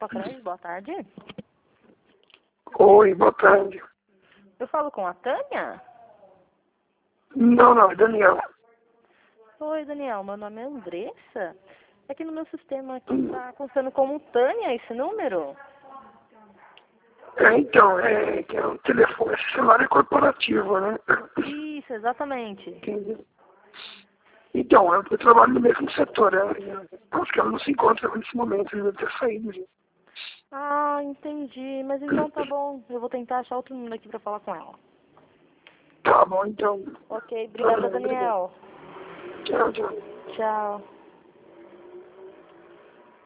Pacrés, boa tarde. Oi, boa tarde. Eu falo com a Tânia? Não, é Daniel. Oi, Daniel, meu nome é Andressa. É que no meu sistema aqui tá constando como Tânia esse número. Então, que é um telefone, esse celular é corporativo, né? Isso, exatamente. Entendi. Então, eu trabalho no mesmo setor, acho que ela não se encontra nesse momento, ele deve ter saído. Gente. Ah, entendi. Mas então tá bom. Eu vou tentar achar outro número aqui pra falar com ela. Tá bom, então. Ok, obrigada, Obrigado. Daniel. Tchau, tchau. Tchau.